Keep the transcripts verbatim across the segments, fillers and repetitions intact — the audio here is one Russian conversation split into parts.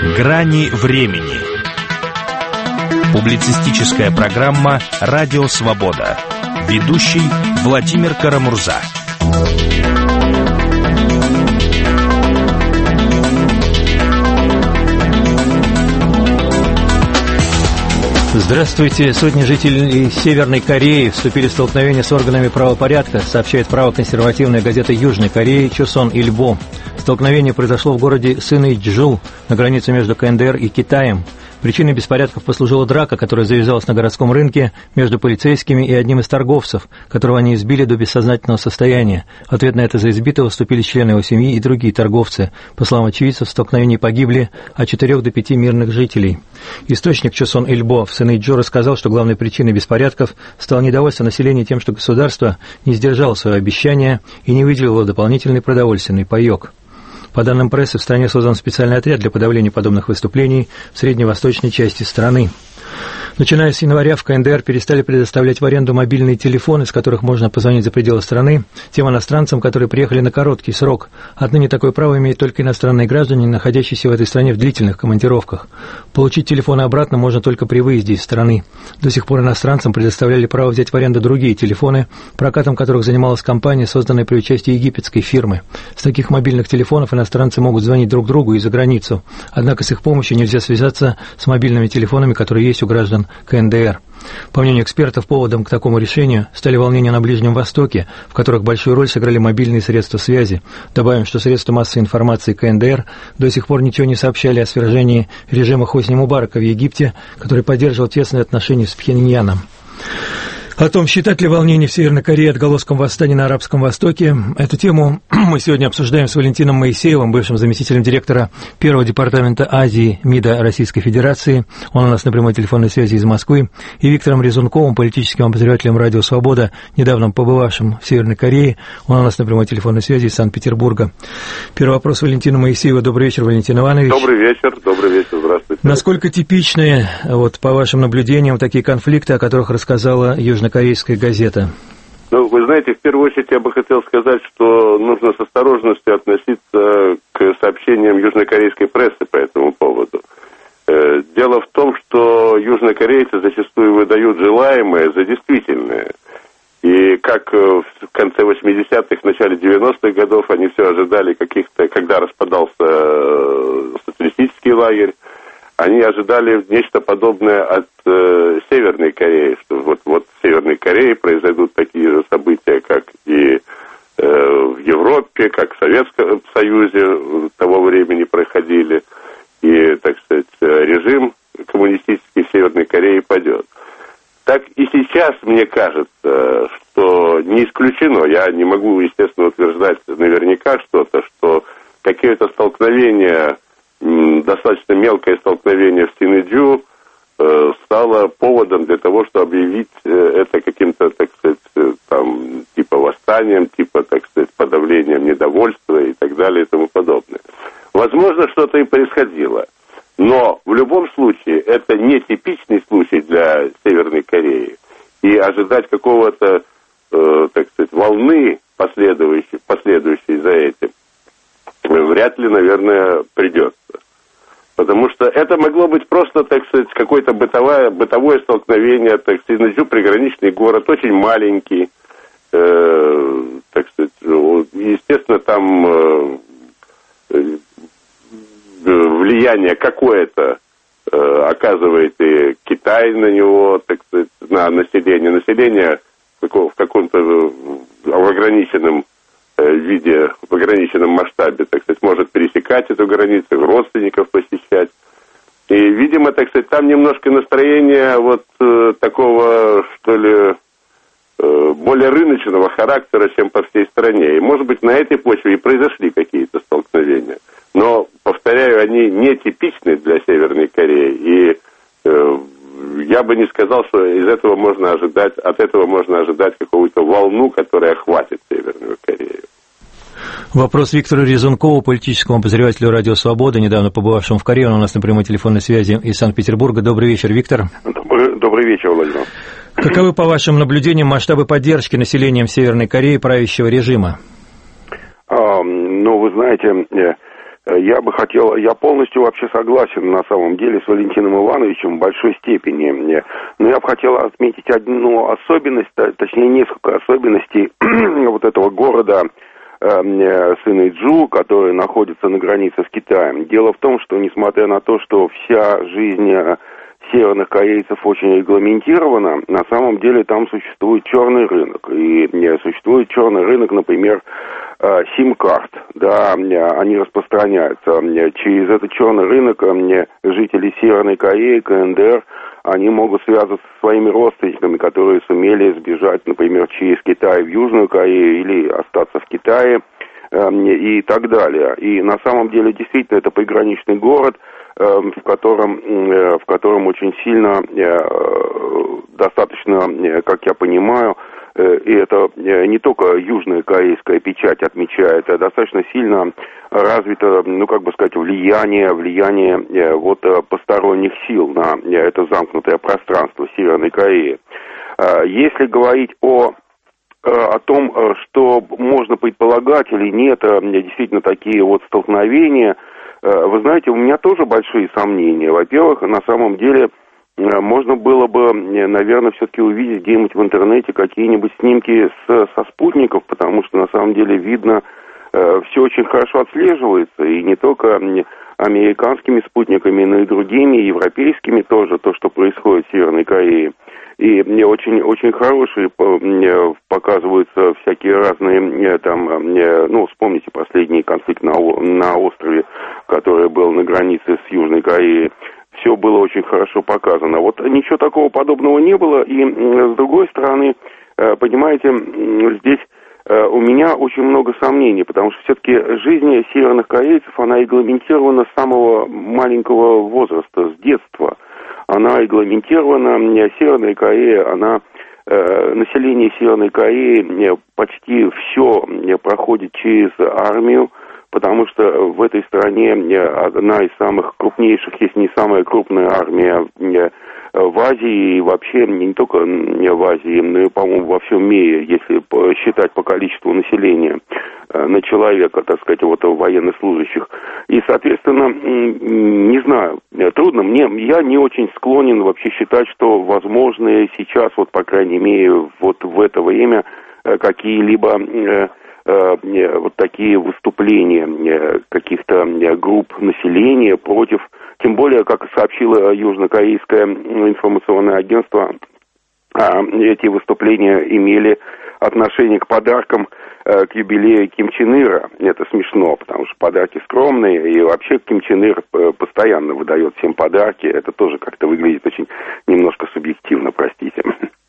Грани времени. Публицистическая программа «Радио Свобода». Ведущий Владимир Карамурза. Здравствуйте. Сотни жителей Северной Кореи вступили в столкновение с органами правопорядка, сообщает правоконсервативная газета Южной Кореи «Чосон Ильбо». Столкновение произошло в городе Сыной-Джу, на границе между КНДР и Китаем. Причиной беспорядков послужила драка, которая завязалась на городском рынке между полицейскими и одним из торговцев, которого они избили до бессознательного состояния. В ответ на это за избитого вступили члены его семьи и другие торговцы. По словам очевидцев, в столкновении погибли от четырех до пяти мирных жителей. Источник Чосон Ильбо в Сыной-Джу рассказал, что главной причиной беспорядков стало недовольство населения тем, что государство не сдержало свое обещание и не выделило дополнительный продовольственный паёк. По данным прессы, в стране создан специальный отряд для подавления подобных выступлений в средневосточной части страны. Начиная с января в КНДР перестали предоставлять в аренду мобильные телефоны, с которых можно позвонить за пределы страны, тем иностранцам, которые приехали на короткий срок. Отныне такое право имеют только иностранные граждане, находящиеся в этой стране в длительных командировках. Получить телефоны обратно можно только при выезде из страны. До сих пор иностранцам предоставляли право взять в аренду другие телефоны, прокатом которых занималась компания, созданная при участии египетской фирмы. С таких мобильных телефонов иностранцы могут звонить друг другу и за границу. Однако с их помощью нельзя связаться с мобильными телефонами, которые есть у граждан КНДР. По мнению экспертов, поводом к такому решению стали волнения на Ближнем Востоке, в которых большую роль сыграли мобильные средства связи. Добавим, что средства массовой информации КНДР до сих пор ничего не сообщали о свержении режима Хосни Мубарака в Египте, который поддерживал тесные отношения с Пхеньяном. О том, считать ли волнение в Северной Корее отголоском восстания на Арабском Востоке, эту тему мы сегодня обсуждаем с Валентином Моисеевым, бывшим заместителем директора Первого департамента Азии МИДа Российской Федерации. Он у нас на прямой телефонной связи из Москвы. И Виктором Резунковым, политическим обозревателем «Радио Свобода», недавно побывавшим в Северной Корее. Он у нас на прямой телефонной связи из Санкт-Петербурга. Первый вопрос Валентина Моисеева. Добрый вечер, Валентин Иванович. Добрый вечер, добрый вечер, здравствуйте. Насколько типичны, вот, по вашим наблюдениям, такие конфликты, о которых рассказала Южнокорейская газета? Ну, вы знаете, в первую очередь я бы хотел сказать, что нужно с осторожностью относиться к сообщениям южнокорейской прессы по этому поводу. Дело в том, что южнокорейцы зачастую выдают желаемое за действительное. И как в конце восьмидесятых, начале девяностых годов они все ожидали каких-то, когда распадался социалистический лагерь, они ожидали нечто подобное от э, Северной Кореи, что вот, вот в Северной Корее произойдут такие же события, как и э, в Европе, как в Советском Союзе того времени проходили, и, так сказать, режим коммунистический в Северной Корее падет. Так и сейчас мне кажется, что не исключено, я не могу, естественно, утверждать наверняка что-то, что какие-то столкновения, достаточно мелкое столкновение в Сыной-Джу э, стало поводом для того, чтобы объявить э, это каким-то, так сказать, э, там, типа восстанием, типа, так сказать, подавлением недовольства и так далее и тому подобное. Возможно, что-то и происходило, но в любом случае это не типичный случай для Северной Кореи, и ожидать какого-то, э, так сказать, волны, последующей, последующей за этим, вряд ли, наверное, придется. Потому что это могло быть просто, так сказать, какое-то бытовое, бытовое столкновение, так сказать, Сыной-Джу, приграничный город, очень маленький, э, так сказать, естественно, там э, влияние какое-то э, оказывает и Китай на него, так сказать, на население. Население в каком-то в ограниченном в виде, в ограниченном масштабе, так сказать, может пересекать эту границу, родственников посещать. И, видимо, так сказать, там немножко настроение вот э, такого, что ли, э, более рыночного характера, чем по всей стране. И, может быть, на этой почве и произошли какие-то столкновения. Но, повторяю, они не типичны для Северной Кореи. И э, я бы не сказал, что из этого можно ожидать, от этого можно ожидать какую-то волну, которая охватит Северную Корею. Вопрос Виктору Резункову, политическому обозревателю «Радио Свобода», недавно побывавшему в Корее. Он у нас на прямой телефонной связи из Санкт-Петербурга. Добрый вечер, Виктор. Добрый, добрый вечер, Владимир. Каковы, по вашим наблюдениям, масштабы поддержки населением Северной Кореи правящего режима? А, ну, вы знаете, Я бы хотел, я полностью вообще согласен на самом деле с Валентином Ивановичем в большой степени. Но я бы хотел отметить одну особенность, точнее несколько особенностей вот этого города Сыной-Джу, который находится на границе с Китаем. Дело в том, что несмотря на то, что вся жизнь северных корейцев очень регламентирована, на самом деле там существует черный рынок. И существует черный рынок, например, сим-карт, да, они распространяются. Через этот черный рынок жители Северной Кореи, КНДР, они могут связываться со своими родственниками, которые сумели сбежать, например, через Китай в Южную Корею или остаться в Китае и так далее. И на самом деле действительно это приграничный город, в котором, в котором очень сильно, достаточно, как я понимаю, и это не только южная корейская печать отмечает, а достаточно сильно развито, ну, как бы сказать, влияние, влияние вот посторонних сил на это замкнутое пространство Северной Кореи. Если говорить о о том, что можно предполагать или нет, действительно такие вот столкновения, вы знаете, у меня тоже большие сомнения. Во-первых, на самом деле можно было бы, наверное, все-таки увидеть где-нибудь в интернете какие-нибудь снимки с, со спутников, потому что на самом деле видно, все очень хорошо отслеживается, и не только американскими спутниками, но и другими, европейскими тоже, то, что происходит в Северной Корее. И мне очень, очень хорошие показываются всякие разные, там, ну, вспомните последний конфликт на, на острове, который был на границе с Южной Кореей. Все было очень хорошо показано. Вот ничего такого подобного не было. И с другой стороны, понимаете, здесь у меня очень много сомнений, потому что все-таки жизнь северных корейцев, она регламентирована с самого маленького возраста, с детства. Она регламентирована, Северная Корея, она, э, население Северной Кореи почти все проходит через армию, потому что в этой стране одна из самых крупнейших, если не самая крупная армия в Азии, и вообще не только в Азии, но и, по-моему, во всем мире, если считать по количеству населения на человека, так сказать, вот военнослужащих. И, соответственно, не знаю, трудно. Мне, я не очень склонен вообще считать, что возможны сейчас, вот, по крайней мере, вот в это время какие-либо вот такие выступления каких-то групп населения против, тем более, как сообщило южнокорейское информационное агентство, эти выступления имели отношение к подаркам к юбилею Ким Чен Ира. Это смешно, потому что подарки скромные, и вообще Ким Чен Ир постоянно выдает всем подарки. Это тоже как-то выглядит очень немножко субъективно, простите.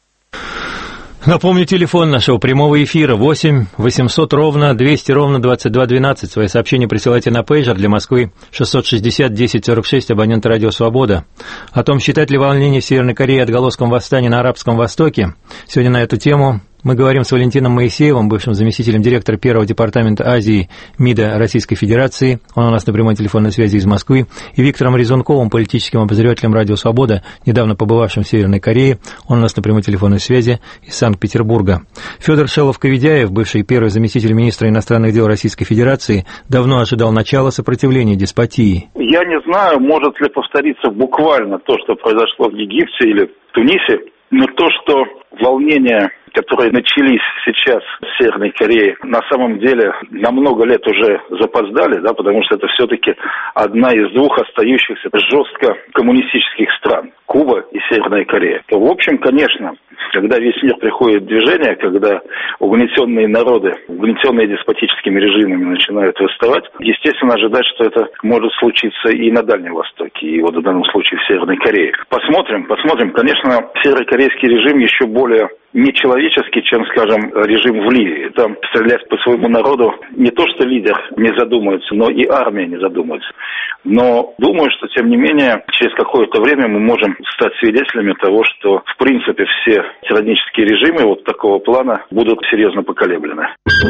Напомню, телефон нашего прямого эфира восемь восемьсот ровно двести ровно двадцать два двенадцать. Свои сообщения присылайте на пейджер для Москвы шестьсот шестьдесят десять сорок шесть, абонент радио «Свобода». О том, считать ли волнение в Северной Корее отголоском восстания на Арабском Востоке, сегодня на эту тему мы говорим с Валентином Моисеевым, бывшим заместителем директора первого департамента Азии МИДа Российской Федерации. Он у нас на прямой телефонной связи из Москвы. И Виктором Резунковым, политическим обозревателем радио «Свобода», недавно побывавшим в Северной Корее. Он у нас на прямой телефонной связи из Санкт-Петербурга. Федор Шелов-Коведяев, бывший первый заместитель министра иностранных дел Российской Федерации, давно ожидал начала сопротивления деспотии. Я не знаю, может ли повториться буквально то, что произошло в Египте или в Тунисе, но то, что волнения, которые начались сейчас в Северной Корее, на самом деле на много лет уже запоздали, да, потому что это все-таки одна из двух остающихся жестко коммунистических стран, Куба и Северная Корея. То, в общем, конечно, когда весь мир приходит в движение, когда угнетенные народы, угнетенные деспотическими режимами начинают восставать, естественно, ожидать, что это может случиться и на Дальнем Востоке, и вот в данном случае в Северной Корее. Посмотрим, посмотрим. Конечно, северокорейский режим еще более нечеловеческий, чем, скажем, режим в Ливии. Там стрелять по своему народу не то, что лидер не задумается, но и армия не задумается. Но думаю, что, тем не менее, через какое-то время мы можем стать свидетелями того, что, в принципе, все тиранические режимы вот такого плана будут серьезно поколеблены.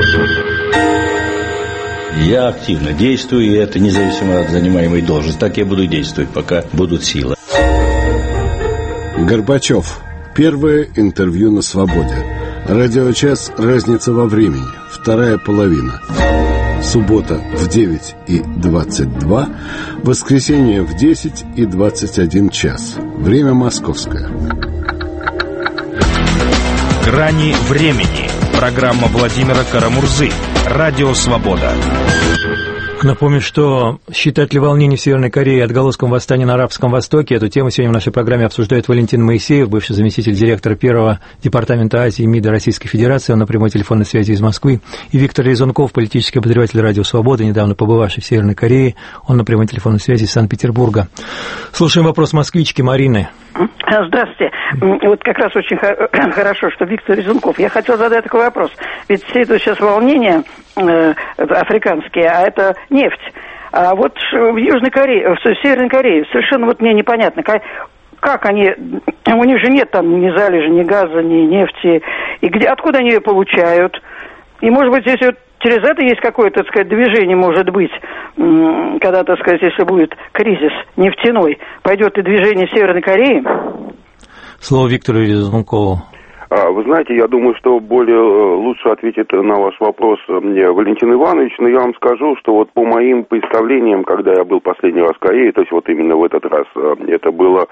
Я активно действую, и это независимо от занимаемой должности. Так я буду действовать, пока будут силы. Горбачев. Первое интервью на «Свободе». Радиочас «Разница во времени». Вторая половина. Суббота в девять и двадцать два, воскресенье в десять и двадцать один час. Время московское. «Грани времени». Программа Владимира Карамурзы. Радио «Свобода». Напомню, что считать ли волнение в Северной Корее отголоском восстания на Арабском Востоке, эту тему сегодня в нашей программе обсуждает Валентин Моисеев, бывший заместитель директора первого департамента Азии МИДа Российской Федерации, он на прямой телефонной связи из Москвы, и Виктор Резунков, политический обозреватель Радио «Свобода», недавно побывавший в Северной Корее, он на прямой телефонной связи из Санкт-Петербурга. Слушаем вопрос москвички Марины. Здравствуйте. Вот как раз очень хорошо, что Виктор Резунков. Я хотел задать такой вопрос. Ведь все это сейчас волнения э, африканские, а это нефть. А вот в Южной Корее, в Северной Корее совершенно вот мне непонятно, как, как они, у них же нет там ни залежи, ни газа, ни нефти, и где, откуда они ее получают? И, может быть, если вот через это есть какое-то, так сказать, движение, может быть, когда, так сказать, если будет кризис нефтяной, пойдет и движение Северной Кореи? Слово Виктору Резункову. Вы знаете, я думаю, что более лучше ответит на ваш вопрос мне Валентин Иванович, но я вам скажу, что вот по моим представлениям, когда я был последний раз в Корее, то есть вот именно в этот раз, это было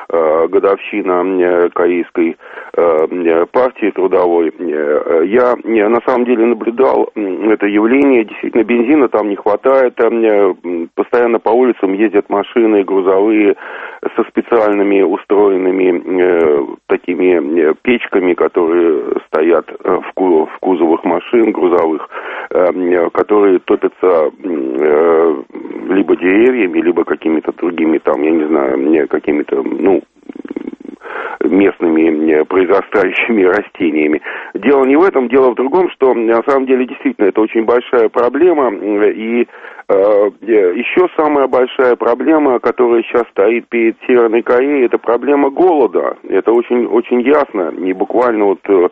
годовщина корейской партии трудовой, я на самом деле наблюдал это явление, действительно бензина там не хватает, постоянно по улицам ездят машины грузовые со специальными устроенными такими печками, которые стоят в кузовах машин грузовых, которые топятся либо деревьями, либо какими-то другими там, я не знаю, какими-то, ну, местными произрастающими растениями. Дело не в этом, дело в другом, что на самом деле действительно это очень большая проблема, и э, еще самая большая проблема, которая сейчас стоит перед Северной Кореей, это проблема голода. Это очень, очень ясно. И буквально вот э,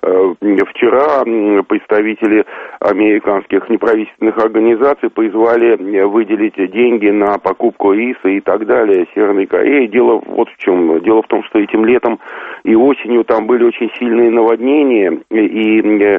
вчера представители американских неправительственных организаций призвали выделить деньги на покупку риса и так далее Северной Корее. Дело вот в чем. Дело в том, что этим летом и осенью там были очень сильные наводнения, и э,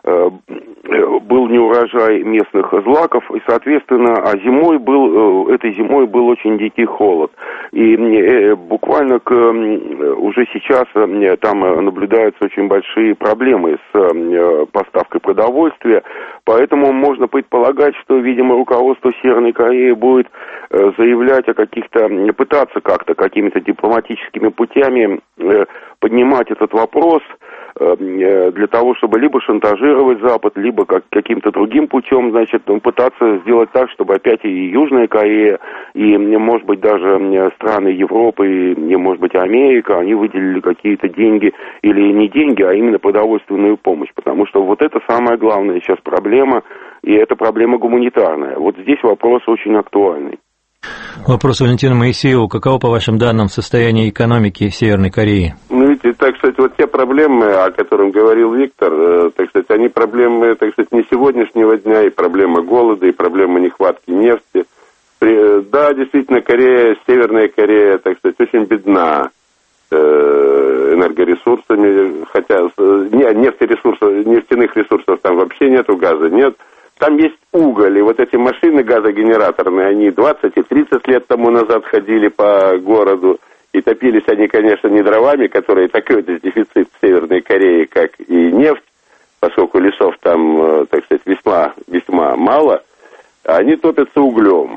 был неурожай местных злаков, и, соответственно, а зимой был, э, этой зимой был очень дикий холод. И э, буквально к, уже сейчас э, там наблюдаются очень большие проблемы с э, поставкой продовольствия, поэтому можно предполагать, что, видимо, руководство Северной Кореи будет э, заявлять о каких-то, пытаться как-то какими-то дипломатическими путями э, поднимать этот вопрос, для того, чтобы либо шантажировать Запад, либо как, каким-то другим путем, значит, пытаться сделать так, чтобы опять и Южная Корея, и, может быть, даже страны Европы, и, может быть, Америка, они выделили какие-то деньги, или не деньги, а именно продовольственную помощь, потому что вот это самая главная сейчас проблема, и это проблема гуманитарная. Вот здесь вопрос очень актуальный. Вопрос Валентину Моисееву. Каково, по вашим данным, состояние экономики Северной Кореи? Ну, видите, так сказать, вот те проблемы, о которых говорил Виктор, э, так сказать, они проблемы, так сказать, не сегодняшнего дня, и проблема голода, и проблема нехватки нефти. При, да, действительно, Корея, Северная Корея, так сказать, очень бедна э, энергоресурсами, хотя не, нефтересурсов, нефтяных ресурсов там вообще нету, газа нет. Там есть уголь, и вот эти машины газогенераторные, они двадцать и тридцать лет тому назад ходили по городу, и топились они, конечно, не дровами, которые такой вот дефицит в Северной Корее, как и нефть, поскольку лесов там, так сказать, весьма, весьма мало, они топятся углем.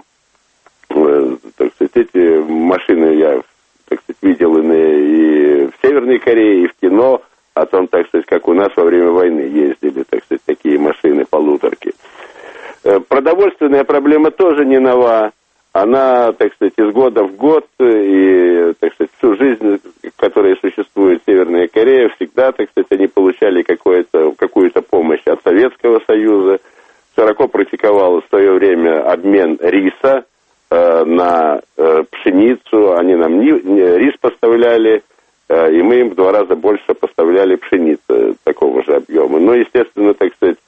Так сказать, эти машины я, так сказать, видел и в Северной Корее, и в кино, о том, так сказать, как у нас во время войны ездили, так сказать, такие машины, полуторки. Продовольственная проблема тоже не нова. Она, так сказать, из года в год, и, так сказать, всю жизнь, которая существует в Северной Корее, всегда, так сказать, они получали какую-то, какую-то помощь от Советского Союза. Широко практиковалось в свое время обмен риса э, на э, пшеницу. Они нам не, не, рис поставляли, и мы им в два раза больше поставляли пшеницы такого же объема. Но, естественно, так сказать,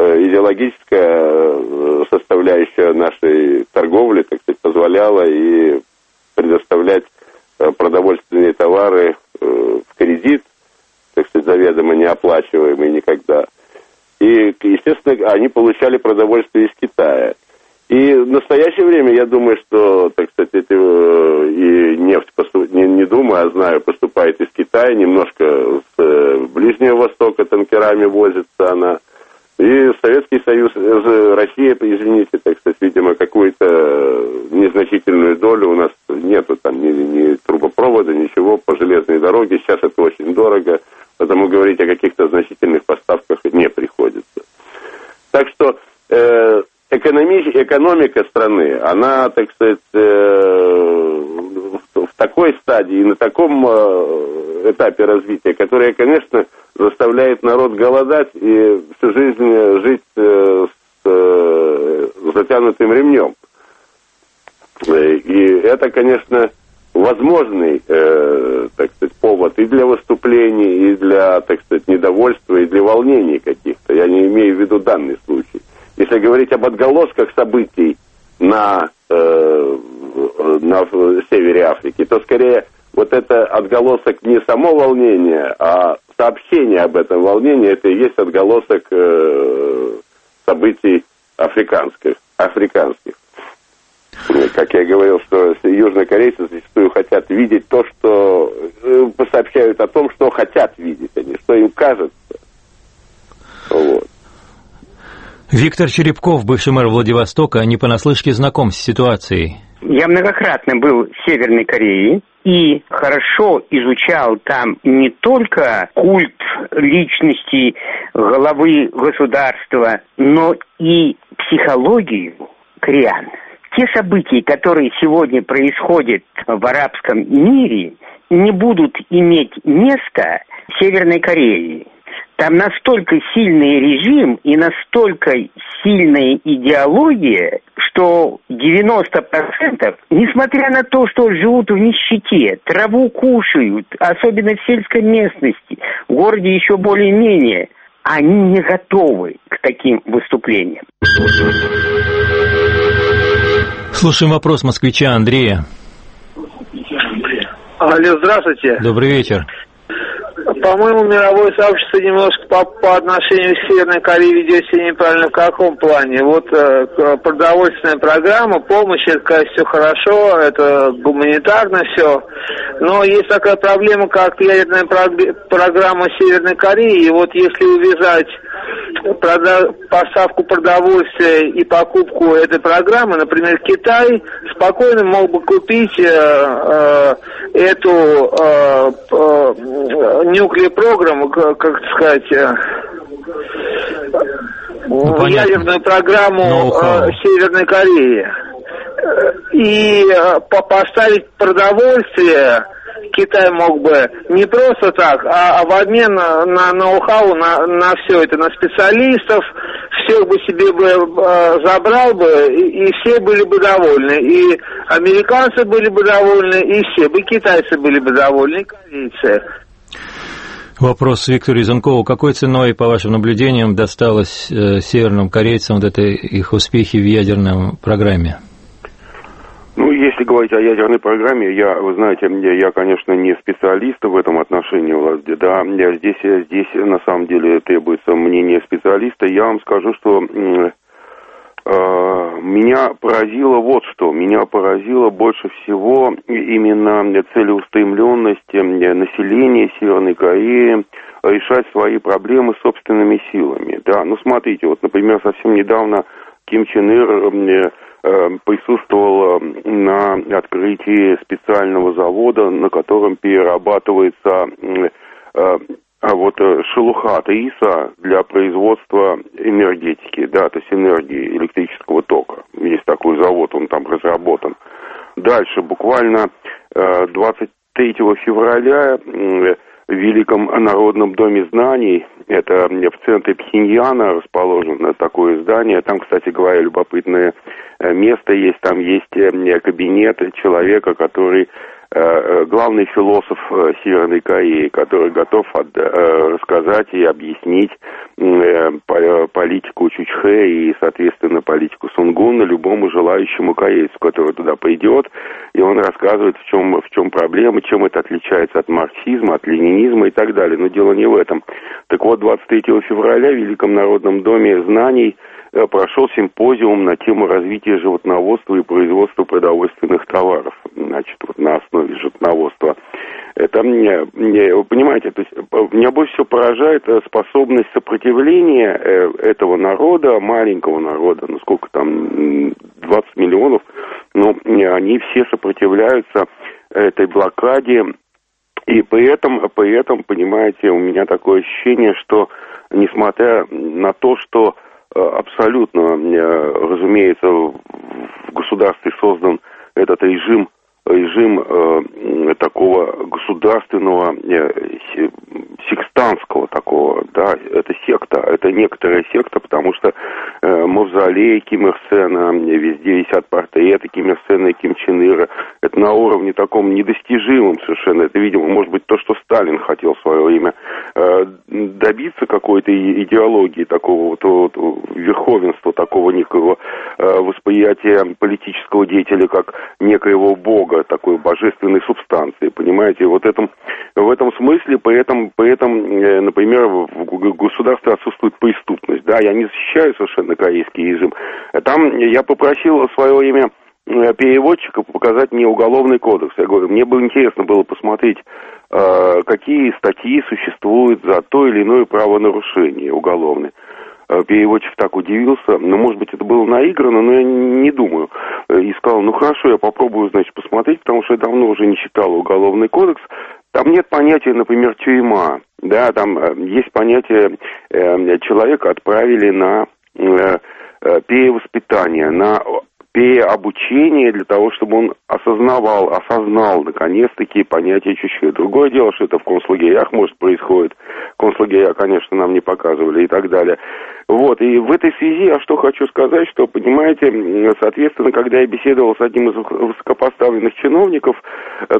идеологическая составляющая нашей торговли, так сказать, позволяла и предоставлять продовольственные товары в кредит, так сказать, заведомо неоплачиваемые никогда. И, естественно, они получали продовольствие из Китая. И в настоящее время, я думаю, что, так сказать, эти, и нефть, поступ... не, не думаю, а знаю, поступает из Китая, немножко с Ближнего Востока танкерами возится она. И Советский Союз, Россия, извините, так сказать, видимо, какую-то незначительную долю у нас нету, там ни, ни трубопровода, ничего по железной дороге. Сейчас это очень дорого, потому говорить о каких-то значительных поставках не приходится. Так что э, экономи- экономика страны, она, так сказать, э, в, в такой стадии, на таком э, этапе развития, которая, конечно, заставляет народ голодать и всю жизнь жить э, с э, затянутым ремнем. И это, конечно, возможный, э, так сказать, повод и для выступлений, и для, так сказать, недовольства, и для волнений каких-то. Я не имею в виду данный случай. Если говорить об отголосках событий на, э, на севере Африки, то скорее вот это отголосок не само волнение, а сообщение об этом волнении, это и есть отголосок э, событий африканских. африканских. Как я говорил, что южнокорейцы зачастую хотят видеть то, что э, сообщают о том, что хотят видеть, а не что им кажется. Вот. Виктор Черепков, бывший мэр Владивостока, не понаслышке знаком с ситуацией. Я многократно был в Северной Корее и хорошо изучал там не только культ личности главы государства, но и психологию кореян. Те события, которые сегодня происходят в арабском мире, не будут иметь места в Северной Корее. Там настолько сильный режим и настолько сильная идеология, что девяносто процентов, несмотря на то, что живут в нищете, траву кушают, особенно в сельской местности, в городе еще более-менее, они не готовы к таким выступлениям. Слушаем вопрос москвича Андрея. Алло, здравствуйте. Добрый вечер. По-моему, мировое сообщество немножко по, по отношению к Северной Корее ведет себя неправильно. В каком плане? Вот э, продовольственная программа, помощь, это, конечно, все хорошо, это гуманитарно все. Но есть такая проблема, как ядерная программа Северной Кореи. И вот если увязать прода- поставку продовольствия и покупку этой программы, например, Китай спокойно мог бы купить э, э, эту э, э, nuclear программу, как, как сказать, э, ну, ядерную программу э, Северной Кореи и э, поставить продовольствие. Китай мог бы не просто так, а, а в обмен на, на ноу-хау, на, на все это, на специалистов, всех бы себе бы э, забрал бы, и, и все были бы довольны. И американцы были бы довольны, и все бы китайцы были бы довольны, и корейцы. Вопрос Виктору Изункову. Какой ценой, по вашим наблюдениям, досталось э, северным корейцам вот это их успехи в ядерной программе? Ну, если говорить о ядерной программе, я, вы знаете, я, конечно, не специалист в этом отношении, да, здесь, здесь на самом деле требуется мнение специалиста. Я вам скажу, что э, меня поразило вот что, меня поразило больше всего именно целеустремленность населения Северной Кореи решать свои проблемы собственными силами, да. Ну, смотрите, вот, например, совсем недавно Ким Чен Ир присутствовал на открытии специального завода, на котором перерабатывается а вот шелуха риса для производства энергетики, да, то есть энергии, электрического тока. Есть такой завод, он там разработан. Дальше, буквально двадцать третьего февраля в Великом народном доме знаний, это в центре Пхеньяна расположено такое здание, там, кстати говоря, любопытное место есть, там есть кабинет человека, который главный философ Северной Кореи, который готов от, рассказать и объяснить политику Чучхе и, соответственно, политику Сунгуна любому желающему корейцу, который туда придет, и он рассказывает, в чем, в чем проблема, чем это отличается от марксизма, от ленинизма и так далее. Но дело не в этом. Так вот, двадцать третьего февраля в Великом Народном доме знаний прошел симпозиум на тему развития животноводства и производства продовольственных товаров, значит, вот на основе животноводства. Это мне, вы понимаете, то есть меня больше всего поражает способность сопротивления этого народа, маленького народа, ну сколько там, двадцать миллионов, но они все сопротивляются этой блокаде, и при этом, при этом, понимаете, у меня такое ощущение, что несмотря на то, что абсолютно, разумеется, в государстве создан этот режим, режим э, такого государственного, э, секстанского такого, да, это секта, это некоторая секта, потому что э, мавзолей Ким Ир Сена, везде висят портреты Ким Ир Сена и Ким Чен Ира, это на уровне таком недостижимом совершенно, это, видимо, может быть то, что Сталин хотел в свое время, э, добиться какой-то идеологии такого вот, вот верховенства, такого некого э, восприятия политического деятеля как некоего бога, такой божественной субстанции, понимаете, вот этом, в этом смысле, поэтому, поэтому, например, в государстве отсутствует преступность, да, я не защищаю совершенно корейский режим, там я попросил в свое время переводчика показать мне уголовный кодекс, я говорю, мне бы интересно было посмотреть, какие статьи существуют за то или иное правонарушение уголовное. Переводчик так удивился, ну, может быть, это было наиграно, но я не думаю. И сказал, ну, хорошо, я попробую, значит, посмотреть, потому что я давно уже не читал уголовный кодекс. Там нет понятия, например, тюрьма, да, там есть понятие, э, человека отправили на э, перевоспитание, на переобучение для того, чтобы он осознавал, осознал, наконец-таки, понятие Чучхе. Другое дело, что это в концлагерях, может, происходит. Концлагеря, конечно, нам не показывали и так далее. Вот, и в этой связи я что хочу сказать, что, понимаете, соответственно, когда я беседовал с одним из высокопоставленных чиновников э,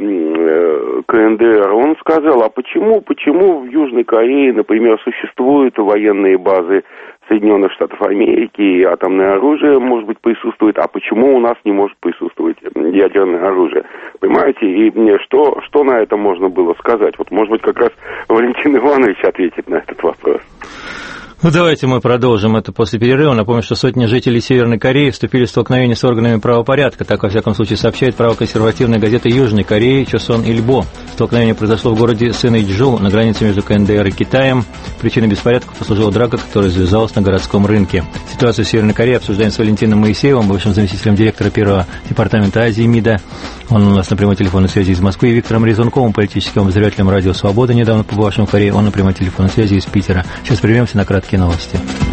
ка эн дэ эр, он сказал, а почему, почему в Южной Корее, например, существуют военные базы Соединенных Штатов Америки, и атомное оружие, может быть, присутствует, а почему у нас не может присутствовать ядерное оружие? Понимаете, и мне что, что на это можно было сказать? Вот, может быть, как раз Валентин Иванович ответит на этот вопрос. Ну, давайте мы продолжим это после перерыва. Напомню, что сотни жителей Северной Кореи вступили в столкновение с органами правопорядка. Так, во всяком случае, сообщает правоконсервативная газета Южной Кореи «Чосон Ильбо». Столкновение произошло в городе Сыныйджу на границе между ка эн дэ эр и Китаем. Причиной беспорядков послужила драка, которая завязалась на городском рынке. Ситуацию в Северной Корее обсуждаем с Валентином Моисеевым, бывшим заместителем директора первого департамента Азии МИДа. Он у нас на прямой телефонной связи из Москвы. И Виктором Резунковым, политическим обозревателем «Радио Свобода», недавно побывавшим в Корее. Он на прямой телефонной связи из Питера. Сейчас прервемся на краткие новости.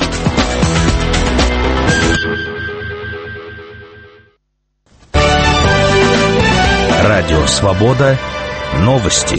Радио Свобода. Новости.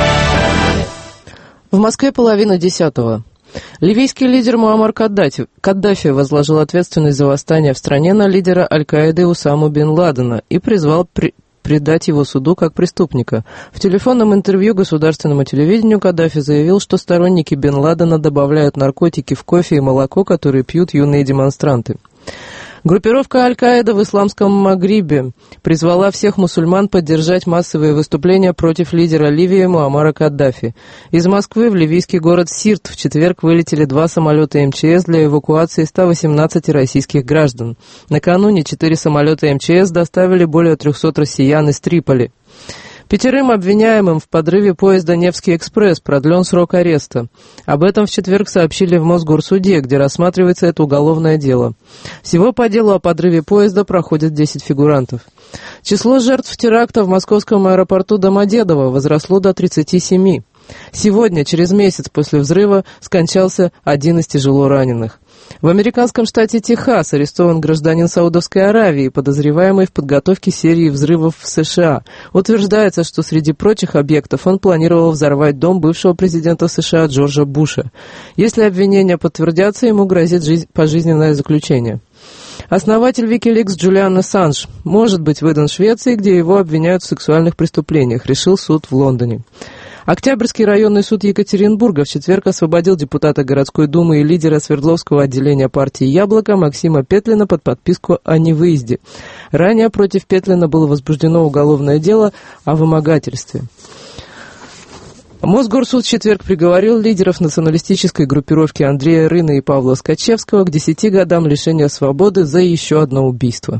В Москве половина десятого. Ливийский лидер Муаммар Каддафи, Каддафи возложил ответственность за восстание в стране на лидера Аль-Каиды Усаму бен Ладена и призвал при... предать его суду как преступника. В телефонном интервью государственному телевидению Каддафи заявил, что сторонники бен Ладена добавляют наркотики в кофе и молоко, которые пьют юные демонстранты. Группировка Аль-Каида в исламском Магрибе призвала всех мусульман поддержать массовые выступления против лидера Ливии Муаммара Каддафи. Из Москвы в ливийский город Сирт в четверг вылетели два самолета эм че эс для эвакуации ста восемнадцати российских граждан. Накануне четыре самолета эм че эс доставили более трехсот россиян из Триполи. Пятерым обвиняемым в подрыве поезда «Невский экспресс» продлен срок ареста. Об этом в четверг сообщили в Мосгорсуде, где рассматривается это уголовное дело. Всего по делу о подрыве поезда проходят десять фигурантов. Число жертв теракта в московском аэропорту Домодедово возросло до тридцати семи. Сегодня, через месяц после взрыва, скончался один из тяжело раненых. В американском штате Техас арестован гражданин Саудовской Аравии, подозреваемый в подготовке серии взрывов в США. Утверждается, что среди прочих объектов он планировал взорвать дом бывшего президента США Джорджа Буша. Если обвинения подтвердятся, ему грозит жизнь, пожизненное заключение. Основатель Wikileaks Джулиан Ассанж может быть выдан Швеции, где его обвиняют в сексуальных преступлениях, решил суд в Лондоне. Октябрьский районный суд Екатеринбурга в четверг освободил депутата городской думы и лидера Свердловского отделения партии «Яблоко» Максима Петлина под подписку о невыезде. Ранее против Петлина было возбуждено уголовное дело о вымогательстве. Мосгорсуд в четверг приговорил лидеров националистической группировки Андрея Рына и Павла Скачевского к десяти годам лишения свободы за еще одно убийство.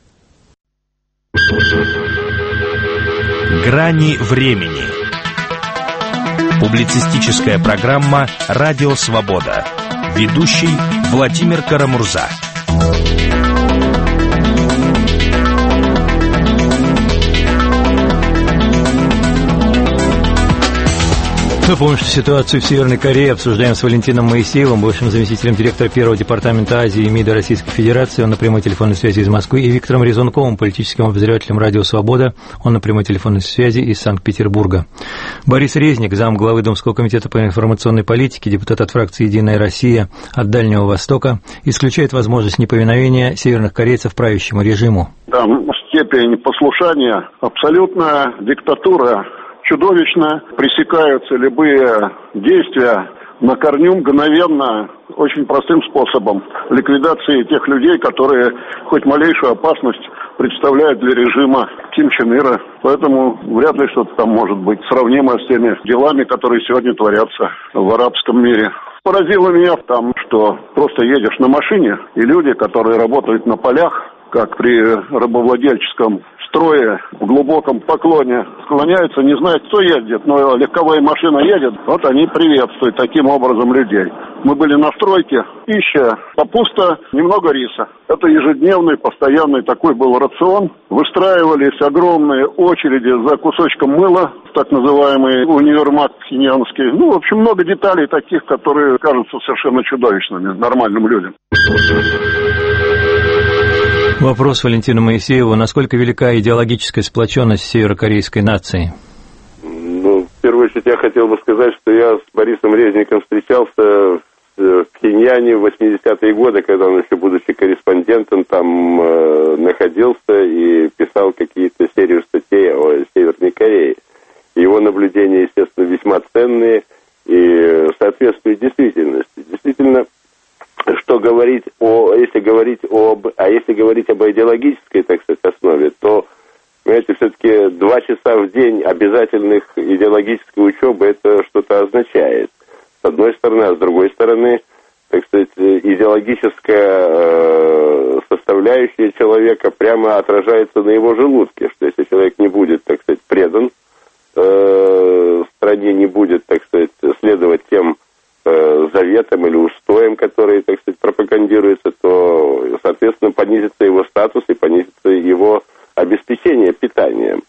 Грани времени. Публицистическая программа «Радио Свобода». Ведущий Владимир Карамурза. Напомню, что ситуацию в Северной Корее обсуждаем с Валентином Моисеевым, бывшим заместителем директора Первого департамента Азии и МИДа Российской Федерации. Он на прямой телефонной связи из Москвы. И Виктором Резунковым, политическим обозревателем «Радио Свобода». Он на прямой телефонной связи из Санкт-Петербурга. Борис Резник, замглавы Думского комитета по информационной политике, депутат от фракции «Единая Россия» от Дальнего Востока, исключает возможность неповиновения северных корейцев правящему режиму. Там степень послушания, абсолютная диктатура, чудовищно, пресекаются любые действия на корню мгновенно, очень простым способом ликвидации тех людей, которые хоть малейшую опасность представляют для режима Ким Чен Ира. Поэтому вряд ли что-то там может быть сравнимо с теми делами, которые сегодня творятся в арабском мире. Поразило меня там, что просто едешь на машине, и люди, которые работают на полях, как при рабовладельческом строе в глубоком поклоне, склоняются, не знают, кто едет, но легковая машина едет, вот они приветствуют таким образом людей. Мы были на стройке, пища, капуста, немного риса. Это ежедневный, постоянный такой был рацион. Выстраивались огромные очереди за кусочком мыла, так называемый универмаг пхеньянский. Ну, в общем, много деталей таких, которые кажутся совершенно чудовищными нормальным людям. Вопрос Валентину Моисееву. Насколько велика идеологическая сплоченность северокорейской нации? Ну, в первую очередь я хотел бы сказать, что я с Борисом Резником встречался в Пхеньяне в восьмидесятые годы, когда он еще, будучи корреспондентом, там э, находился и писал какие-то серию статей о Северной Корее. Его наблюдения, естественно, весьма ценные и соответствуют действительности. Действительно, что говорить о, если говорить об, а если говорить об идеологической, так сказать, основе, то, понимаете, все-таки два часа в день обязательных идеологической учебы это что-то означает. С одной стороны, а с другой стороны, так сказать, идеологическая э, составляющая человека прямо отражается на его желудке, что если человек не будет, так сказать, предан э, стране, не будет, так сказать, следовать тем заветам или устоям, которые, так сказать, пропагандируются, то, соответственно, понизится его статус и понизится его обеспечение питанием.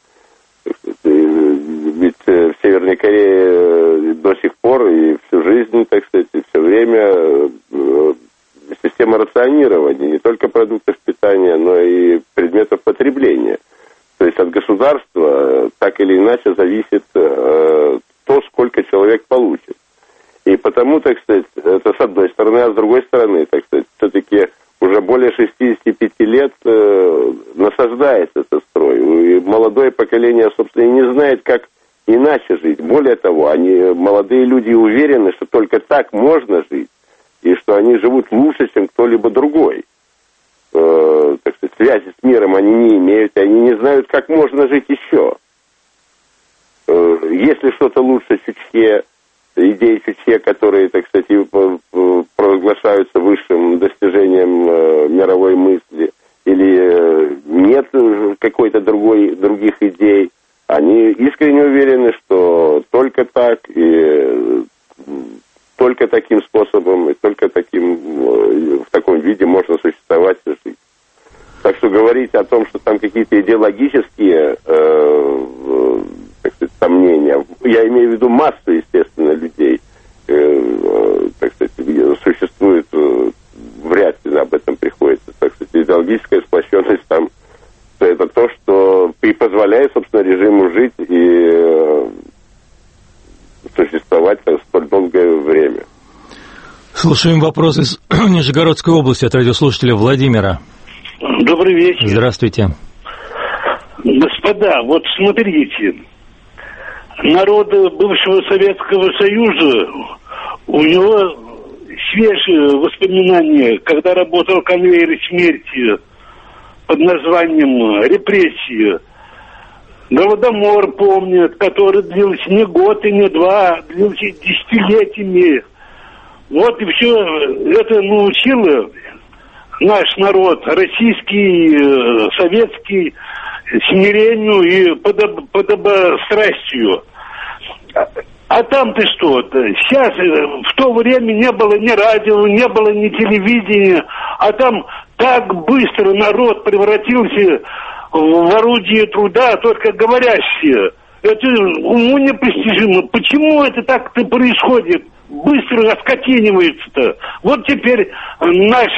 Ведь в Северной Корее до сих пор и всю жизнь, так сказать, и все время система рационирования не только продуктов питания, но и предметов потребления. То есть от государства так или иначе зависит то, сколько человек получит. И потому, так сказать, это с одной стороны, а с другой стороны, так сказать, все-таки уже более шестидесяти пяти лет э, насаждается этот строй. И молодое поколение, собственно, и не знает, как иначе жить. Более того, они, молодые люди уверены, что только так можно жить, и что они живут лучше, чем кто-либо другой. Э, так сказать, связи с миром они не имеют, и они не знают, как можно жить еще. Э, если что-то лучше Чучхе, идеи Чучхе, которые, так сказать, провозглашаются высшим достижением э, мировой мысли, или э, нет какой-то другой, других идей, они искренне уверены, что только так, и э, только таким способом, и только таким, э, в таком виде можно существовать и жить. Так что говорить о том, что там какие-то идеологические э, э, так сказать, сомнения, я имею в виду массу, естественно, людей, э, э, так сказать, существует, э, вряд ли об этом приходится, так сказать, идеологическая сплоченность там, это то, что и позволяет, собственно, режиму жить и э, существовать так, столь долгое время. Слушаем вопрос из Нижегородской области от радиослушателя Владимира. Добрый вечер. Здравствуйте. Господа, вот смотрите, народ бывшего Советского Союза, у него свежие воспоминания, когда работал конвейер смерти под названием «Репрессия». Голодомор помнят, который длился не год и не два, длился десятилетиями. Вот и все это научило наш народ, российский, советский, смирению и подоб, подобострастию. А там ты что? Сейчас, в то время не было ни радио, не было ни телевидения, а там так быстро народ превратился в орудие труда, только говорящие. Это уму непостижимо. Почему это так-то происходит? Быстро оскотинивается-то. Вот теперь наш